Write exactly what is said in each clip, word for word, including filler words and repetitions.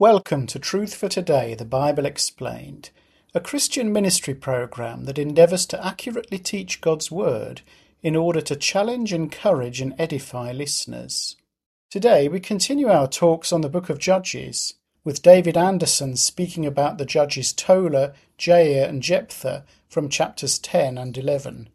Welcome to Truth for Today, the Bible Explained, a Christian ministry program that endeavours to accurately teach God's Word in order to challenge, encourage and edify listeners. Today we continue our talks on the book of Judges, with David Anderson speaking about the judges Tola, Jair and Jephthah from chapters ten and eleven.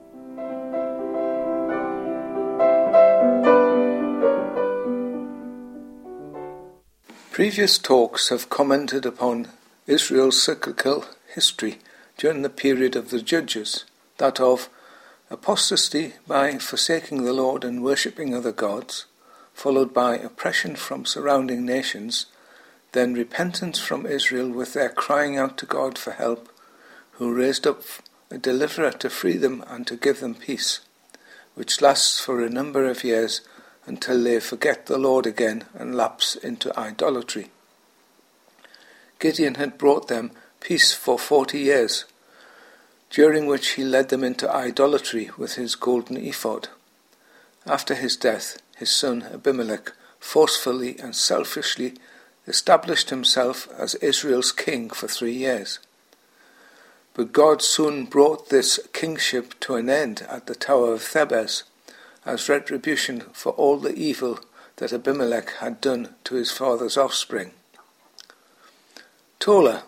Previous talks have commented upon Israel's cyclical history during the period of the Judges, that of apostasy by forsaking the Lord and worshipping other gods, followed by oppression from surrounding nations, then repentance from Israel with their crying out to God for help, who raised up a deliverer to free them and to give them peace, which lasts for a number of years until they forget the Lord again and lapse into idolatry. Gideon had brought them peace for forty years, during which he led them into idolatry with his golden ephod. After his death, his son Abimelech forcefully and selfishly established himself as Israel's king for three years. But God soon brought this kingship to an end at the Tower of Thebes, as retribution for all the evil that Abimelech had done to his father's offspring. Tola.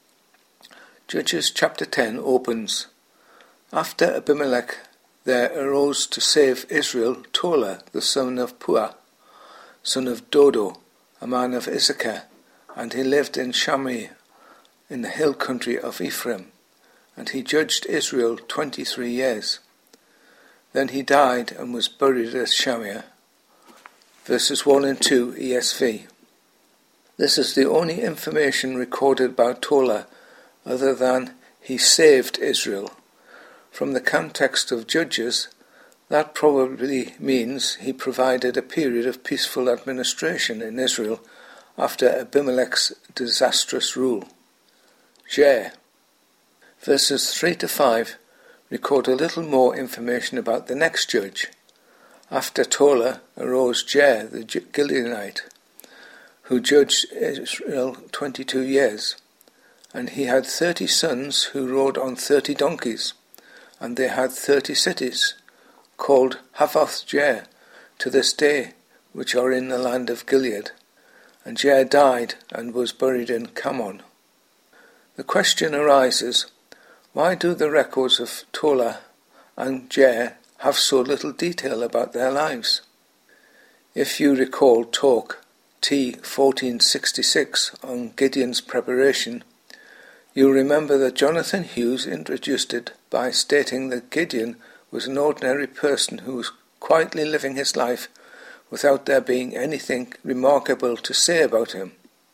Judges chapter ten opens, After Abimelech there arose to save Israel Tola, the son of Puah, son of Dodo, a man of Issachar, and he lived in Shamir, in the hill country of Ephraim, and he judged Israel twenty-three years. Then he died and was buried at Shamir. Verses one and two E S V. This is the only information recorded about Tola other than he saved Israel. From the context of Judges, that probably means he provided a period of peaceful administration in Israel after Abimelech's disastrous rule. Jair. Verses three to five record a little more information about the next judge. After Tola arose Jair the Gileadite, who judged Israel twenty-two years, and he had thirty sons who rode on thirty donkeys, and they had thirty cities, called Havoth Jair to this day, which are in the land of Gilead. And Jair died and was buried in Kamon. The question arises, why do the records of Tola and Jair have so little detail about their lives? If you recall talk T fourteen sixty-six on Gideon's preparation, you'll remember that Jonathan Hughes introduced it by stating that Gideon was an ordinary person who was quietly living his life without there being anything remarkable to say about him.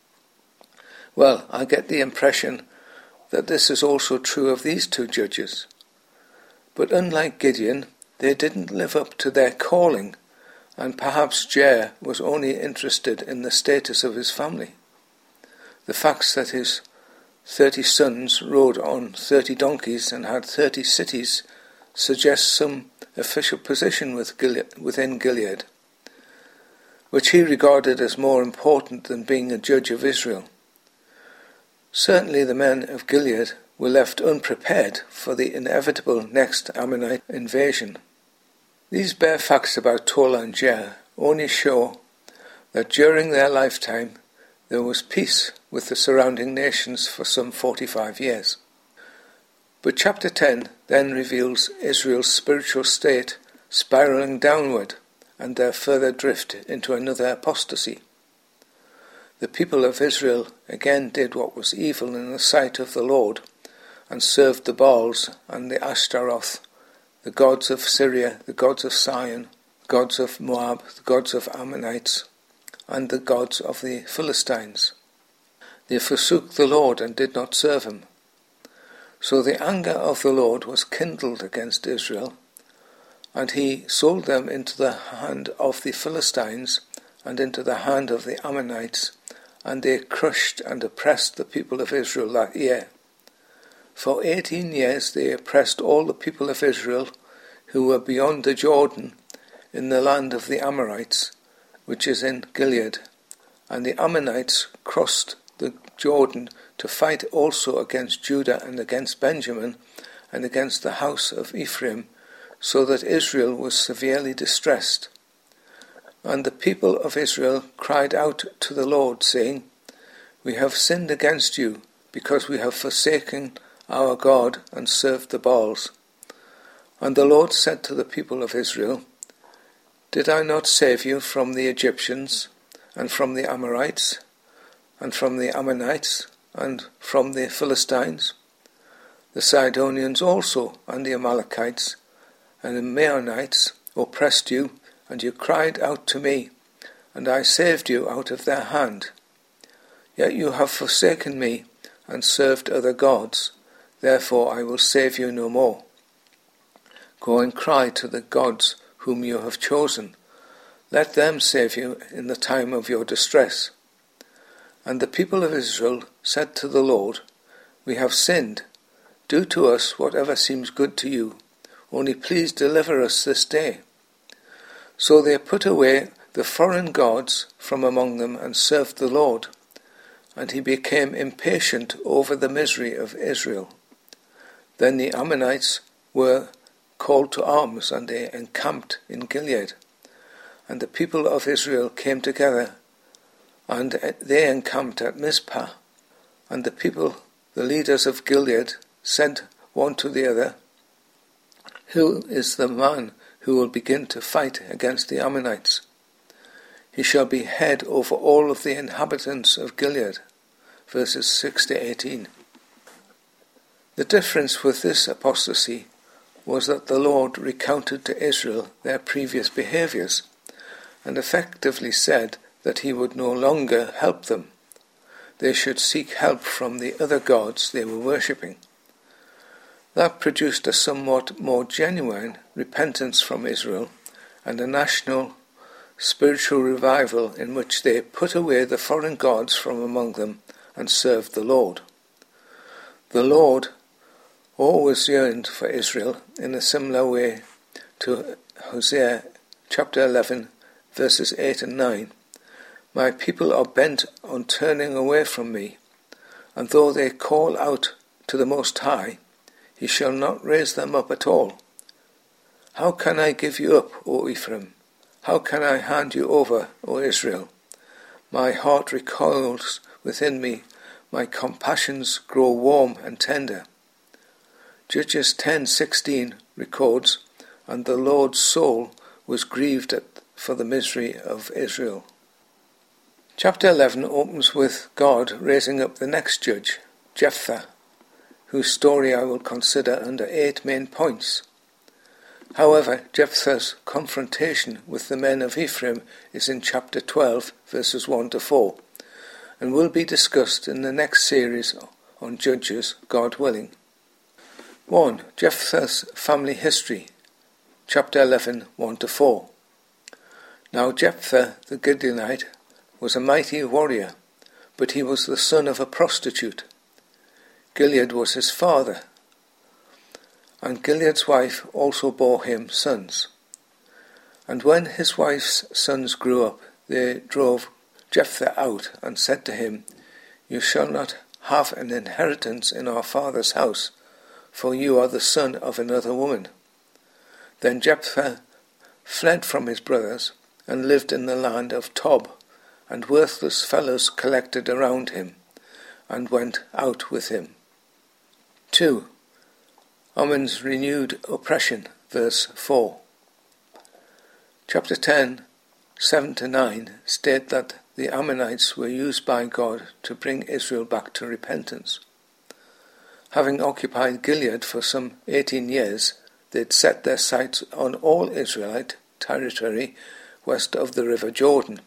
Well, I get the impression that this is also true of these two judges. But unlike Gideon, they didn't live up to their calling, and perhaps Jair was only interested in the status of his family. The fact that his thirty sons rode on thirty donkeys and had thirty cities suggests some official position with Gilead, within Gilead, which he regarded as more important than being a judge of Israel. Certainly the men of Gilead were left unprepared for the inevitable next Ammonite invasion. These bare facts about Tola and Jair only show that during their lifetime there was peace with the surrounding nations for some forty-five years. But chapter ten then reveals Israel's spiritual state spiralling downward and their further drift into another apostasy. The people of Israel again did what was evil in the sight of the Lord, and served the Baals and the Ashtaroth, the gods of Syria, the gods of Sion, the gods of Moab, the gods of Ammonites, and the gods of the Philistines. They forsook the Lord and did not serve him. So the anger of the Lord was kindled against Israel, and he sold them into the hand of the Philistines and into the hand of the Ammonites, and they crushed and oppressed the people of Israel that year. For eighteen years they oppressed all the people of Israel who were beyond the Jordan in the land of the Amorites, which is in Gilead, And the Ammonites crossed the Jordan to fight also against Judah and against Benjamin and against the house of Ephraim, so that Israel was severely distressed. And the people of Israel cried out to the Lord, saying, We have sinned against you, because we have forsaken our God and served the Baals. And the Lord said to the people of Israel, Did I not save you from the Egyptians, and from the Amorites, and from the Ammonites, and from the Philistines? The Sidonians also, and the Amalekites, and the Maonites oppressed you, and you cried out to me, and I saved you out of their hand. Yet you have forsaken me, and served other gods, therefore I will save you no more. Go and cry to the gods whom you have chosen. Let them save you in the time of your distress. And the people of Israel said to the Lord, We have sinned. Do to us whatever seems good to you. Only please deliver us this day. So they put away the foreign gods from among them and served the Lord. And he became impatient over the misery of Israel. Then the Ammonites were called to arms, and they encamped in Gilead. And the people of Israel came together, and they encamped at Mizpah. And the people, the leaders of Gilead, said one to the other, Who is the man who will begin to fight against the Ammonites? He shall be head over all of the inhabitants of Gilead. Verses six to eighteen. The difference with this apostasy was that the Lord recounted to Israel their previous behaviours, and effectively said that he would no longer help them. They should seek help from the other gods they were worshipping. That produced a somewhat more genuine repentance from Israel and a national spiritual revival in which they put away the foreign gods from among them and served the Lord. The Lord always yearned for Israel in a similar way to Hosea chapter eleven, verses eight and nine. My people are bent on turning away from me, and though they call out to the Most High, he shall not raise them up at all. How can I give you up, O Ephraim? How can I hand you over, O Israel? My heart recoils within me, my compassions grow warm and tender. Judges ten sixteen records, And the Lord's soul was grieved at, for the misery of Israel. Chapter eleven opens with God raising up the next judge, Jephthah, whose story I will consider under eight main points. However, Jephthah's confrontation with the men of Ephraim is in chapter twelve, verses one to four, and will be discussed in the next series on Judges, God willing. one. Jephthah's family history, chapter eleven, one to four. Now Jephthah the Gileadite was a mighty warrior, but he was the son of a prostitute. Gilead was his father, and Gilead's wife also bore him sons. And when his wife's sons grew up, they drove Jephthah out and said to him, You shall not have an inheritance in our father's house, for you are the son of another woman. Then Jephthah fled from his brothers and lived in the land of Tob, and worthless fellows collected around him and went out with him. two. Ammon's renewed oppression, verse four. Chapter ten, seven to nine state that the Ammonites were used by God to bring Israel back to repentance. Having occupied Gilead for some eighteen years, they'd set their sights on all Israelite territory west of the river Jordan.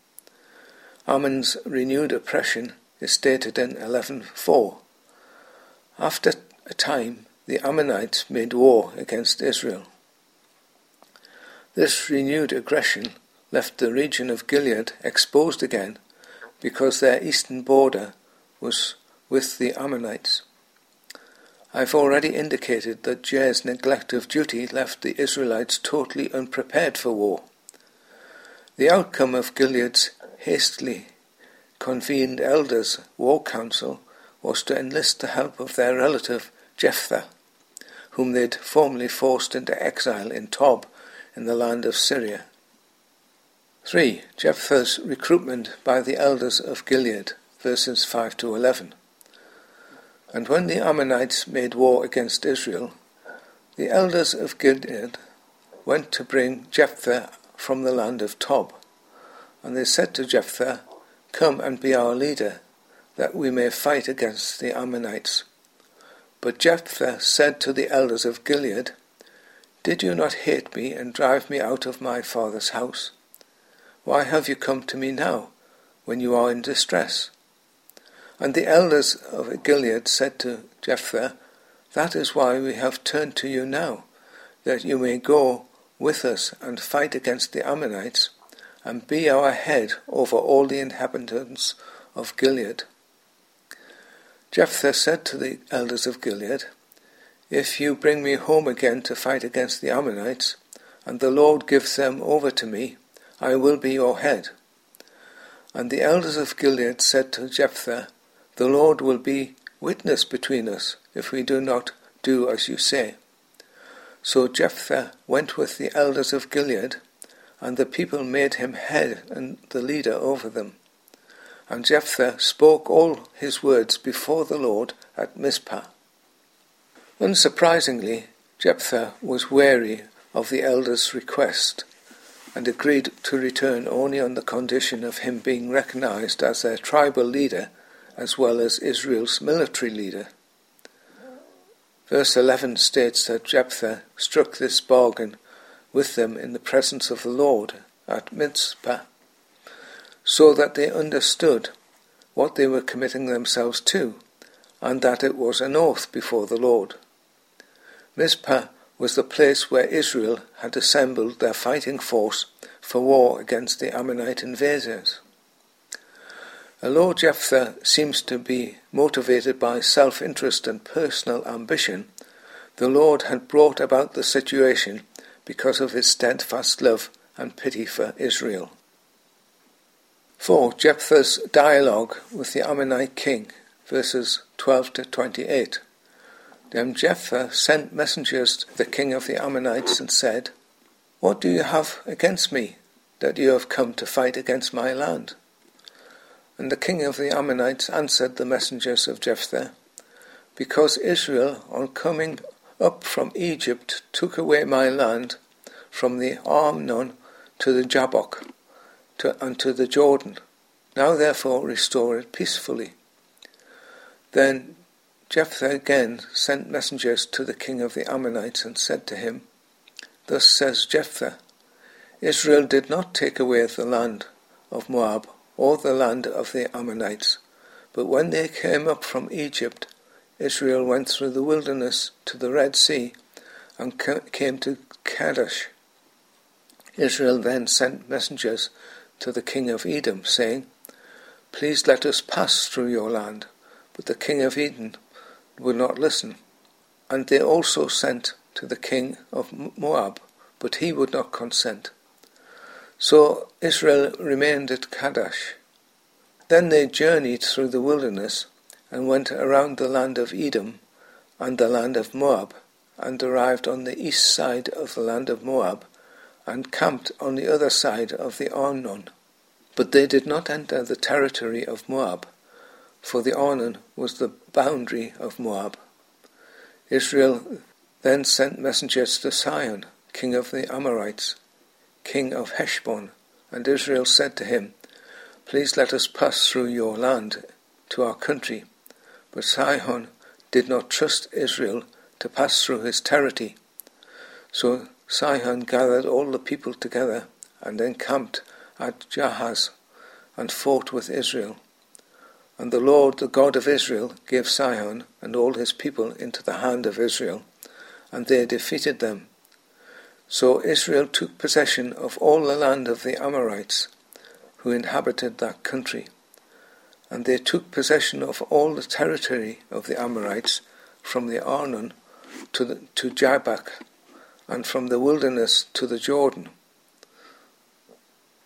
Ammon's renewed oppression is stated in eleven four. After a time, the Ammonites made war against Israel. This renewed aggression left the region of Gilead exposed again because their eastern border was with the Ammonites. I've already indicated that Jair's neglect of duty left the Israelites totally unprepared for war. The outcome of Gilead's hastily convened elders' war council was to enlist the help of their relative Jephthah, whom they'd formerly forced into exile in Tob in the land of Syria. three. Jephthah's recruitment by the elders of Gilead, verses five to eleven. And when the Ammonites made war against Israel, the elders of Gilead went to bring Jephthah from the land of Tob. And they said to Jephthah, "Come and be our leader, that we may fight against the Ammonites." But Jephthah said to the elders of Gilead, "Did you not hate me and drive me out of my father's house? Why have you come to me now, when you are in distress?" And the elders of Gilead said to Jephthah, "That is why we have turned to you now, that you may go with us and fight against the Ammonites, and be our head over all the inhabitants of Gilead." Jephthah said to the elders of Gilead, "If you bring me home again to fight against the Ammonites, and the Lord gives them over to me, I will be your head." And the elders of Gilead said to Jephthah, "The Lord will be witness between us, if we do not do as you say." So Jephthah went with the elders of Gilead, and the people made him head and the leader over them. And Jephthah spoke all his words before the Lord at Mizpah. Unsurprisingly, Jephthah was wary of the elders' request, and agreed to return only on the condition of him being recognized as their tribal leader as well as Israel's military leader. Verse eleven states that Jephthah struck this bargain with them in the presence of the Lord at Mizpah, so that they understood what they were committing themselves to, and that it was an oath before the Lord. Mizpah was the place where Israel had assembled their fighting force for war against the Ammonite invaders. Although Jephthah seems to be motivated by self-interest and personal ambition, the Lord had brought about the situation because of his steadfast love and pity for Israel. four. Jephthah's dialogue with the Ammonite king, verses twelve to twenty-eight. Then Jephthah sent messengers to the king of the Ammonites and said, "What do you have against me, that you have come to fight against my land?" And the king of the Ammonites answered the messengers of Jephthah, "Because Israel, on coming up from Egypt, took away my land from the Arnon to the Jabbok to, and to the Jordan. Now therefore restore it peacefully." Then Jephthah again sent messengers to the king of the Ammonites and said to him, "Thus says Jephthah, Israel did not take away the land of Moab or the land of the Ammonites, but when they came up from Egypt, Israel went through the wilderness to the Red Sea and came to Kadesh. Israel then sent messengers to the king of Edom, saying, "Please let us pass through your land." But the king of Edom would not listen. And they also sent to the king of Moab, but he would not consent. So Israel remained at Kadesh. Then they journeyed through the wilderness and went around the land of Edom and the land of Moab, and arrived on the east side of the land of Moab, and camped on the other side of the Arnon. But they did not enter the territory of Moab, for the Arnon was the boundary of Moab. Israel then sent messengers to Sihon, king of the Amorites, king of Heshbon, and Israel said to him, "Please let us pass through your land to our country." But Sihon did not trust Israel to pass through his territory. So Sihon gathered all the people together and encamped at Jahaz and fought with Israel. And the Lord, the God of Israel, gave Sihon and all his people into the hand of Israel, and they defeated them. So Israel took possession of all the land of the Amorites, who inhabited that country. And they took possession of all the territory of the Amorites, from the Arnon to, the, to Jabbok, and from the wilderness to the Jordan.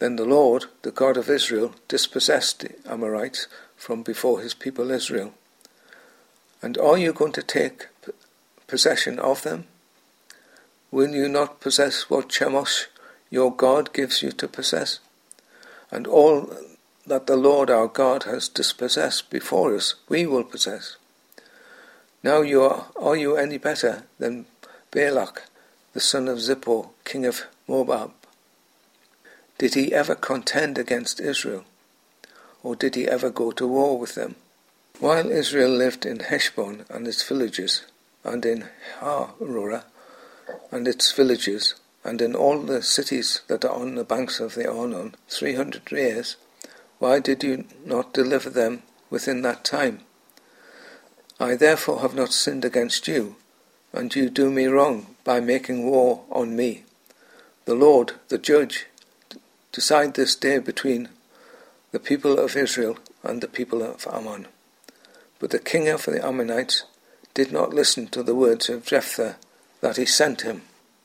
Then the Lord, the God of Israel, dispossessed the Amorites from before his people Israel. And are you going to take possession of them? Will you not possess what Chemosh, your God, gives you to possess? And all that the Lord our God has dispossessed before us, we will possess. Now you are, are you any better than Balak, the son of Zippor, king of Moab? Did he ever contend against Israel? Or did he ever go to war with them? While Israel lived in Heshbon and its villages, and in Harorah and its villages, and in all the cities that are on the banks of the Arnon, three hundred years, why did you not deliver them within that time? I therefore have not sinned against you, and you do me wrong by making war on me. The Lord, the judge, decide this day between the people of Israel and the people of Ammon. But the king of the Ammonites did not listen to the words of Jephthah that he sent him.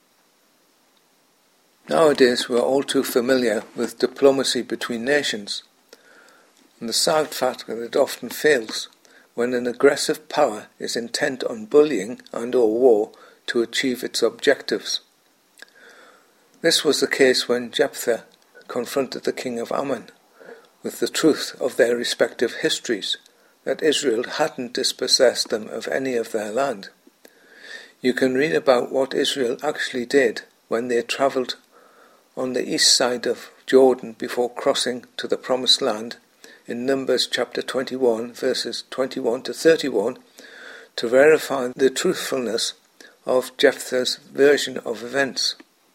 Nowadays we are all too familiar with diplomacy between nations, and the sad fact that it often fails when an aggressive power is intent on bullying and or war to achieve its objectives. This was the case when Jephthah confronted the king of Ammon with the truth of their respective histories, that Israel hadn't dispossessed them of any of their land. You can read about what Israel actually did when they travelled on the east side of Jordan before crossing to the promised land in Numbers chapter twenty-one, verses twenty-one to thirty-one, to verify the truthfulness of Jephthah's version of events.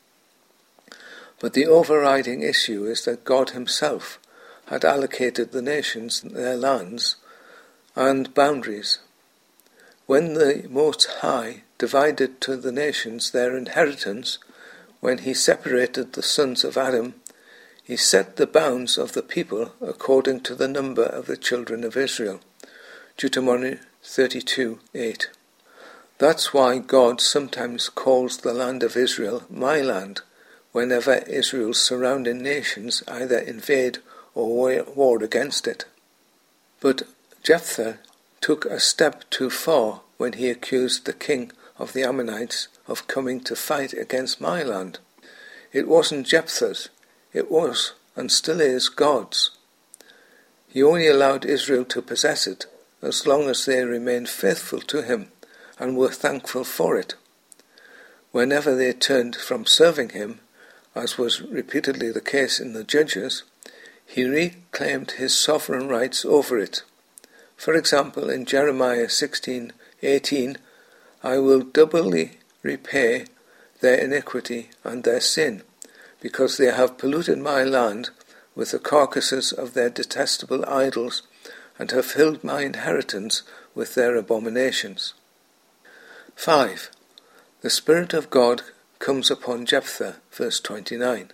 But the overriding issue is that God himself had allocated the nations their lands and boundaries. When the Most High divided to the nations their inheritance, when he separated the sons of Adam, he set the bounds of the people according to the number of the children of Israel. Deuteronomy thirty-two eight. That's why God sometimes calls the land of Israel my land, whenever Israel's surrounding nations either invade or war against it. But Jephthah took a step too far when he accused the king of the Ammonites of coming to fight against my land. It wasn't Jephthah's, it was and still is God's. He only allowed Israel to possess it as long as they remained faithful to him and were thankful for it. Whenever they turned from serving him, as was repeatedly the case in the Judges, he reclaimed his sovereign rights over it. For example, in Jeremiah sixteen eighteen, I will doubly repay their iniquity and their sin, because they have polluted my land with the carcasses of their detestable idols, and have filled my inheritance with their abominations. five. The Spirit of God comes upon Jephthah, verse twenty-nine.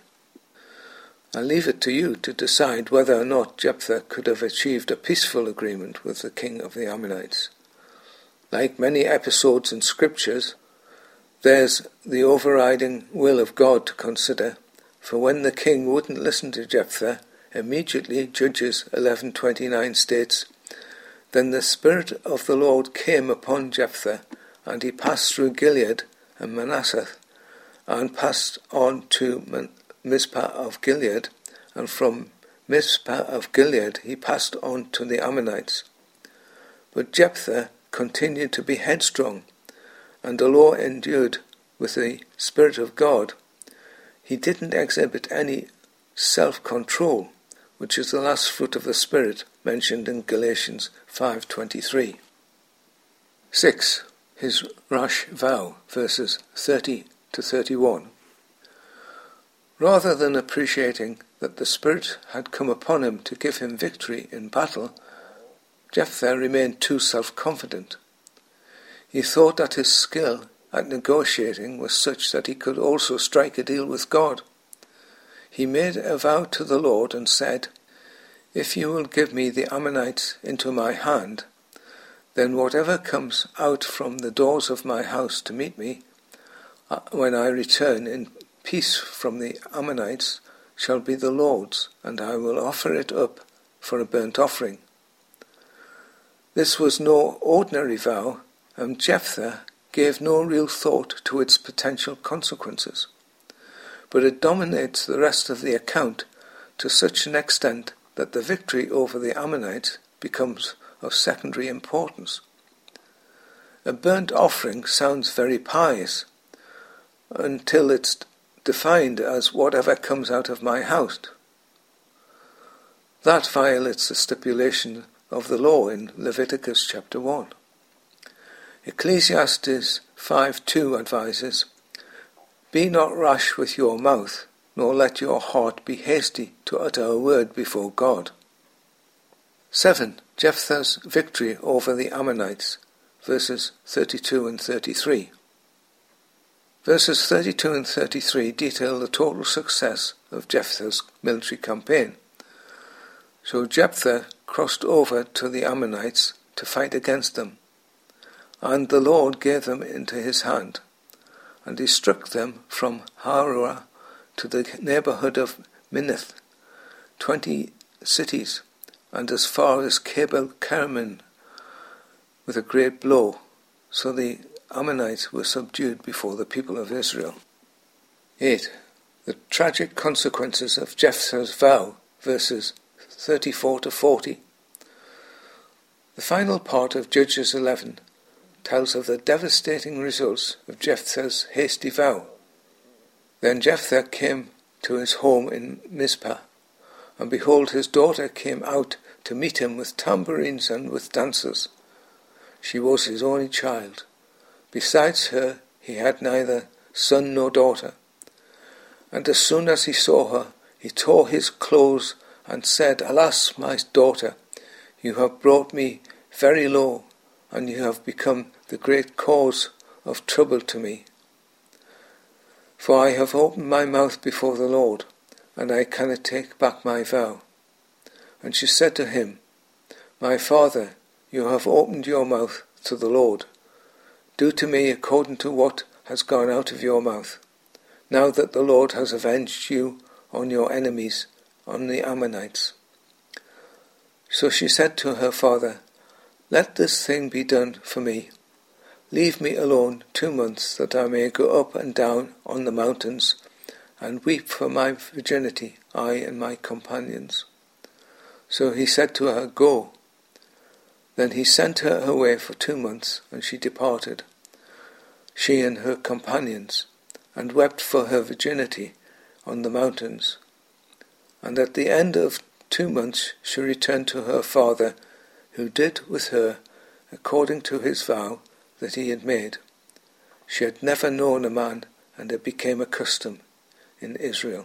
I leave it to you to decide whether or not Jephthah could have achieved a peaceful agreement with the king of the Ammonites. Like many episodes in scriptures, there's the overriding will of God to consider, for when the king wouldn't listen to Jephthah, immediately Judges eleven twenty-nine states, Then the Spirit of the Lord came upon Jephthah, and he passed through Gilead and Manasseh, and passed on to Mizpah of Gilead, and from Mizpah of Gilead he passed on to the Ammonites. But Jephthah continued to be headstrong, and although endued with the Spirit of God, he didn't exhibit any self-control, which is the last fruit of the Spirit mentioned in Galatians five twenty-three. six. His rash vow, verses thirty to thirty-one. Rather than appreciating that the Spirit had come upon him to give him victory in battle, Jephthah remained too self-confident. He thought that his skill at negotiating was such that he could also strike a deal with God. He made a vow to the Lord and said, If you will give me the Ammonites into my hand, then whatever comes out from the doors of my house to meet me, when I return in peace from the Ammonites, shall be the Lord's, and I will offer it up for a burnt offering. This was no ordinary vow, and Jephthah gave no real thought to its potential consequences. But it dominates the rest of the account to such an extent that the victory over the Ammonites becomes of secondary importance. A burnt offering sounds very pious, until it's defined as whatever comes out of my house. That violates the stipulation of the law in Leviticus chapter one. Ecclesiastes five two advises, "Be not rash with your mouth, nor let your heart be hasty to utter a word before God." seven. Jephthah's victory over the Ammonites, verses thirty-two and thirty-three. Verses thirty-two and thirty-three detail the total success of Jephthah's military campaign. So Jephthah crossed over to the Ammonites to fight against them, and the Lord gave them into his hand, and he struck them from Haroah to the neighbourhood of Minnith, twenty cities, and as far as Cabel Carmel, with a great blow, so the Ammonites were subdued before the people of Israel. eight. The tragic consequences of Jephthah's vow, verses thirty-four to forty. The final part of Judges eleven tells of the devastating results of Jephthah's hasty vow. Then Jephthah came to his home in Mizpah, and behold, his daughter came out to meet him with tambourines and with dancers. She was his only child. Besides her, he had neither son nor daughter. And as soon as he saw her, he tore his clothes and said, "Alas, my daughter, you have brought me very low, and you have become the great cause of trouble to me. For I have opened my mouth before the Lord, and I cannot take back my vow." And she said to him, "My father, you have opened your mouth to the Lord. Do to me according to what has gone out of your mouth, now that the Lord has avenged you on your enemies, on the Ammonites." So she said to her father, "Let this thing be done for me. Leave me alone two months, that I may go up and down on the mountains and weep for my virginity, I and my companions." So he said to her, "Go." Then he sent her away for two months, and she departed, she and her companions, and wept for her virginity on the mountains. And at the end of two months she returned to her father, who did with her according to his vow that he had made. She had never known a man, and it became a custom in Israel.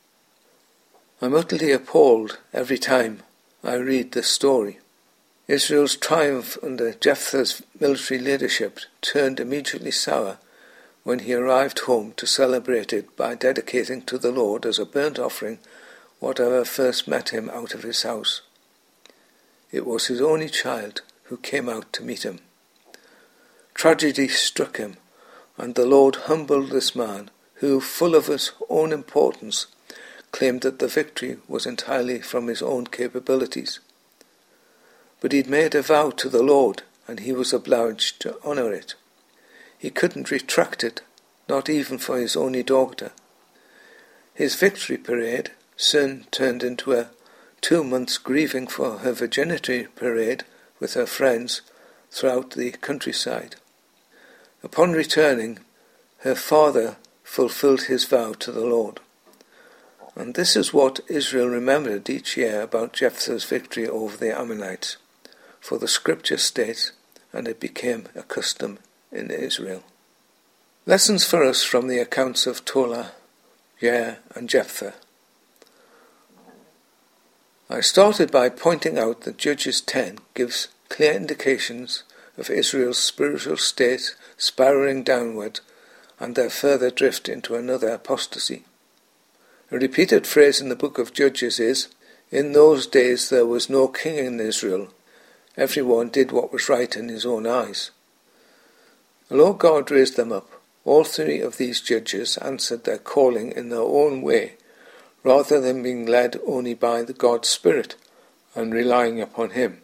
I'm utterly appalled every time I read this story. Israel's triumph under Jephthah's military leadership turned immediately sour when he arrived home to celebrate it by dedicating to the Lord as a burnt offering whatever first met him out of his house. It was his only child who came out to meet him. Tragedy struck him, and the Lord humbled this man who, full of his own importance, claimed that the victory was entirely from his own capabilities. But he'd made a vow to the Lord, and he was obliged to honour it. He couldn't retract it, not even for his only daughter. His victory parade soon turned into a two months grieving for her virginity parade with her friends throughout the countryside. Upon returning, her father fulfilled his vow to the Lord. And this is what Israel remembered each year about Jephthah's victory over the Ammonites, for the scripture states, and it became a custom in Israel. Lessons for us from the accounts of Tola, Jair, and Jephthah. I started by pointing out that Judges ten gives clear indications of Israel's spiritual state spiralling downward and their further drift into another apostasy. A repeated phrase in the book of Judges is, "In those days there was no king in Israel. Everyone did what was right in his own eyes." Although God raised them up, all three of these judges answered their calling in their own way, rather than being led only by the God Spirit and relying upon him.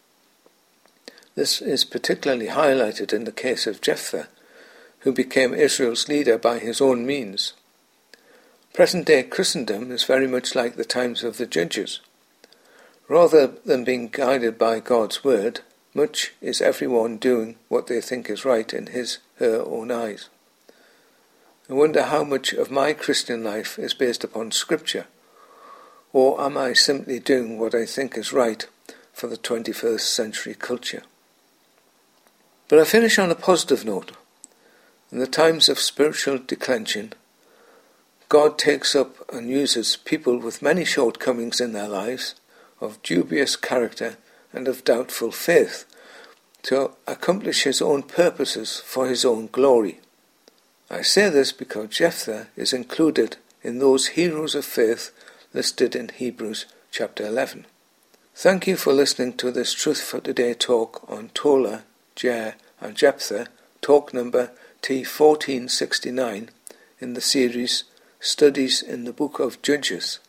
This is particularly highlighted in the case of Jephthah, who became Israel's leader by his own means. Present-day Christendom is very much like the times of the Judges. Rather than being guided by God's word, much is everyone doing what they think is right in his, her own eyes. I wonder how much of my Christian life is based upon Scripture, or am I simply doing what I think is right for the twenty-first century culture? But I finish on a positive note. In the times of spiritual declension, God takes up and uses people with many shortcomings in their lives, of dubious character and of doubtful faith, to accomplish his own purposes for his own glory. I say this because Jephthah is included in those heroes of faith listed in Hebrews chapter eleven. Thank you for listening to this Truth for Today talk on Tola, Jair and Jephthah, talk number T fourteen sixty-nine in the series Studies in the Book of Judges.